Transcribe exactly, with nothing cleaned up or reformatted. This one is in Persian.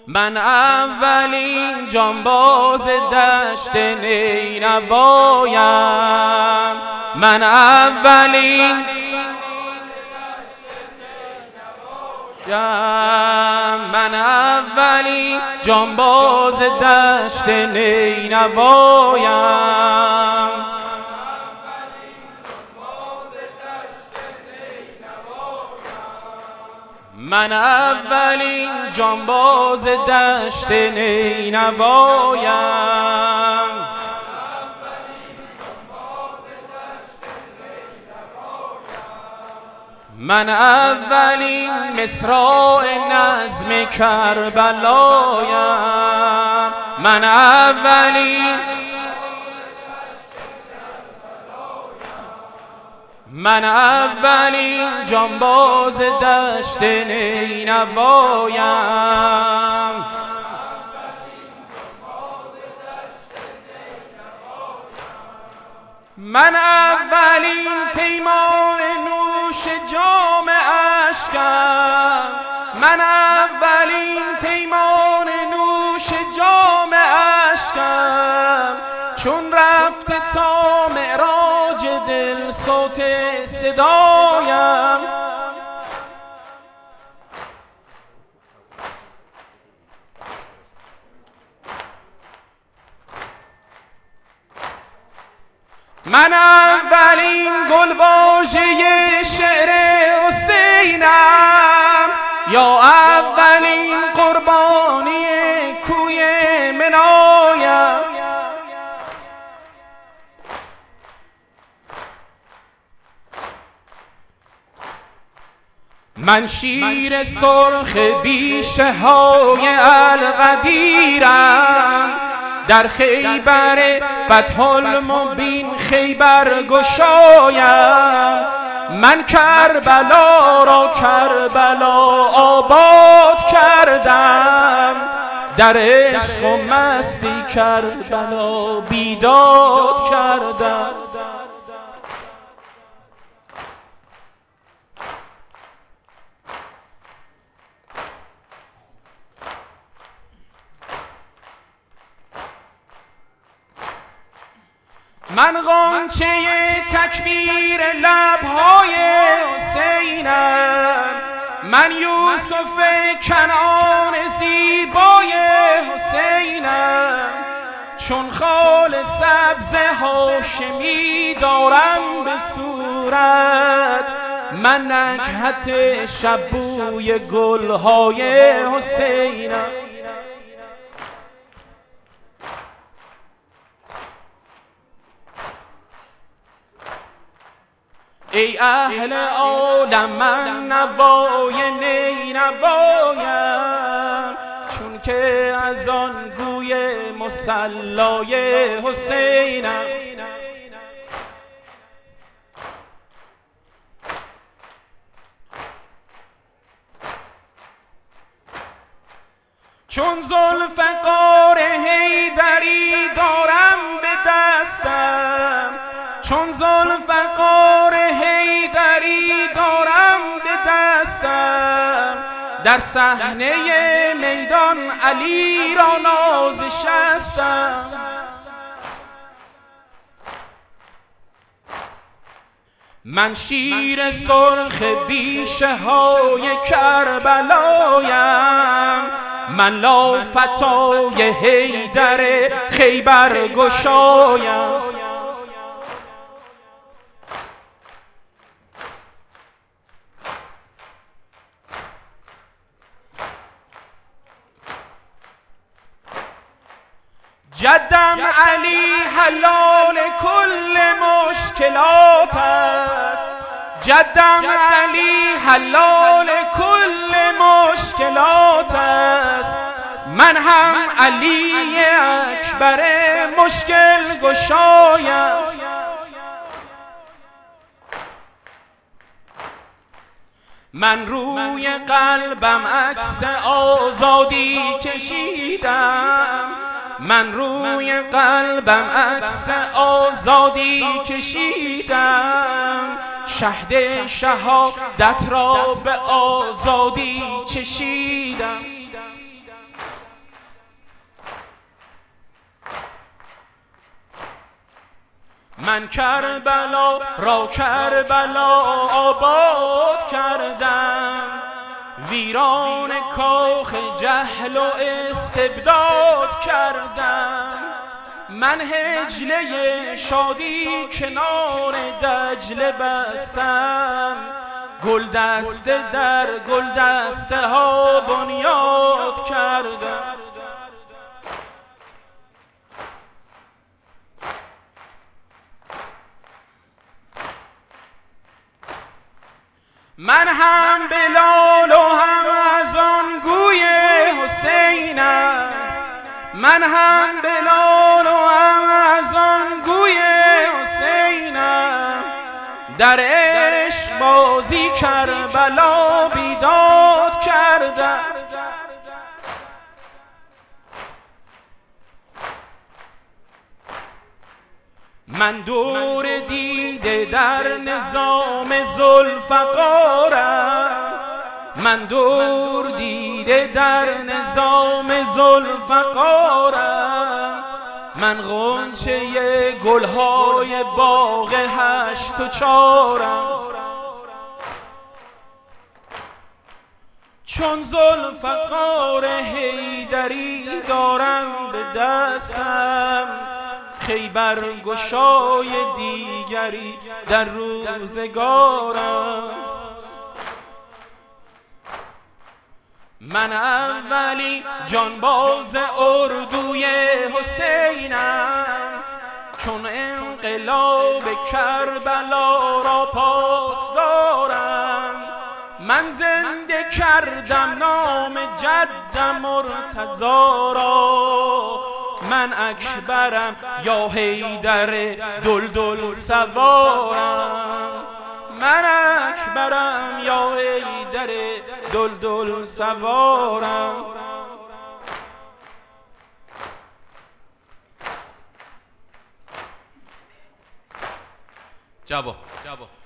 من اولین جانباز دشت نینوایم، من اولین من اولین جانباز دشت نینوایم، من اولین جانباز دشت نینوایم، من اولین مصراع نظم کربلایم، من اولین من اولین جانباز دشت نینوایم، من اولین پیمان نوش جام اشکم، من اولین پیمان نوش جام اشکم، چون رفته تا معراج دل صوت صدایم، من اولین گلواژه شعر حسینم، یا اولین قربانی کوی منایم، من شیر سرخ بیشه های القدیرم، در خیبر فتح المبین خیبر گشایم، من کربلا را کربلا آباد کردم، در عشق و مستی کربلا بیداد کردم. من غنچه تکبیر لبهای حسینم، من یوسف کنعان زیبای حسینم، چون خال سبز هاشمی دارم به صورت، من نکهت شبوی گلهای حسینم. ای اهل عالم من نوای نینوایم، چون که از آن گوی مصلای حسینم، چون ذوالفقار حیدری دارم به دستم، چون ذوالفقار حیدری دارم به دستم، در صحنه میدان علی را نازشستم، من شیر سرخ بیشه های کربلایم، من لافتای حیدر خیبر گشایم، جدم علی حلال کل مشکلات است، جدم علی حلال کل مشکلات است، من هم علی اکبر مشکل گشایم، من روی قلبم عکس آزادی کشیدم، من روی قلبم عکس آزادی کشیدم، شهد شهادت را به آزادی چشیدم. من کربلا را کربلا آباد کردم، ویران کاخ جهل و استبداد کردم. من هجله شادی کنار دجله بستم، گل دسته در گل دسته ها بنیاد کردم. من هم بلال و هم از آن گوی حسینم، من هم بلال و هم از آن گوی حسینم. در عشق بازی کربلا بیداد کردم. من دور دیده در نظام ذوالفقارم، من دور دیده در نظام ذوالفقارم. من غنچه گلهای باغ هشت و چارم، چون ذوالفقار حیدری دارم به دستم، خیبر گشای دیگری در روزگارم. من اولی جانباز اردوی حسینم، چون انقلاب کربلا را پاس دارم. من زنده کردم نام جدم مرتضی را، من اکبرم یا حیدر دلدل سوارم، من اکبرم یا حیدر دلدل سوارم. جواب